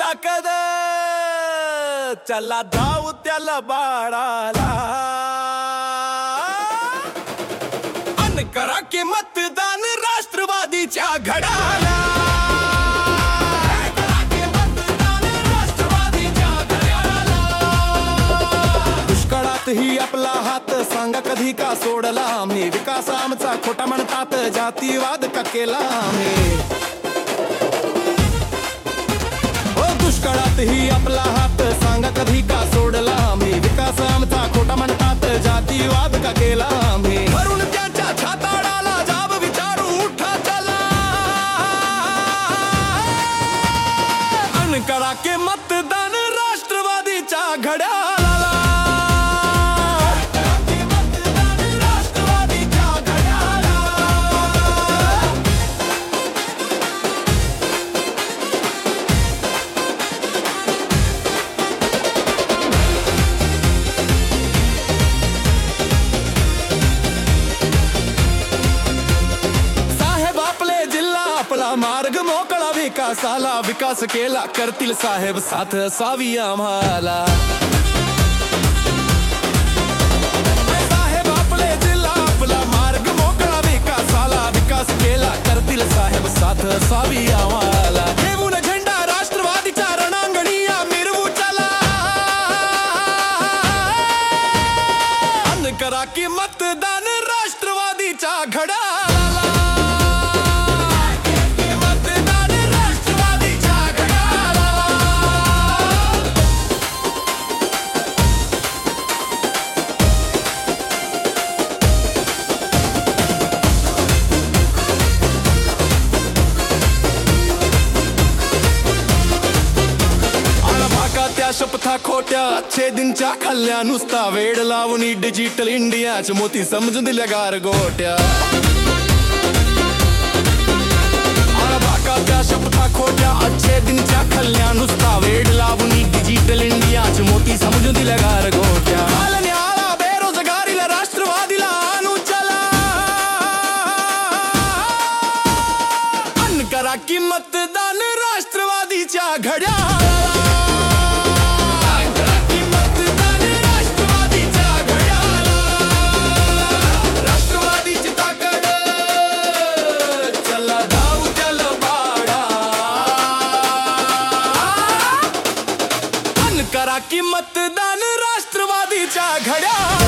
ताकद चला धाव त्याला बाळाला अन करा की मतदान राष्ट्रवादीच्या घड्याला ही आपला हात सांगा कधी का सोडला आम्ही विकास आमचा खोटा म्हणतात जातीवाद का केला आम्ही दुष्काळात ही आपला हात सांगा कधी का सोडला आम्ही विकास आमचा खोटा म्हणतात जातीवाद का केला आम्ही वरून त्यांच्या छाताडाला जाब विचारू उठा चला अन करा के मतदान राष्ट्रवादीच्या घड्याला मार्ग मोकळा विकासाला विकास केला करतील साहेब साथ असावी आम्हाला साहेब आपले जिल्हा आपला मार्ग मोकळा विकासाला विकास केला करतील साहेब साथ असावी आम्हाला घेऊन झेंडा राष्ट्रवादीच्या रणांगणी मिरवू चला अन करा की मतदान राष्ट्रवादीच्या घड्याला शपथा खोट्या छेदींच्या खाल्ल्या नुसता वेड लावून डिजिटल इंडियाच मोती समजून दिल्या गारगोट्या त्या शपथा खोट्या छेदींच्या खाल्ल्या नुसता वेड लावून डिजिटल इंडियाच मोती समजून दिल्या गारगोट्या आला बेरोजगारीला राष्ट्रवादीला आणू चला अन करा की मतदान राष्ट्रवादीच्या घड्याला करा की मतदान राष्ट्रवादीच्या घड्याला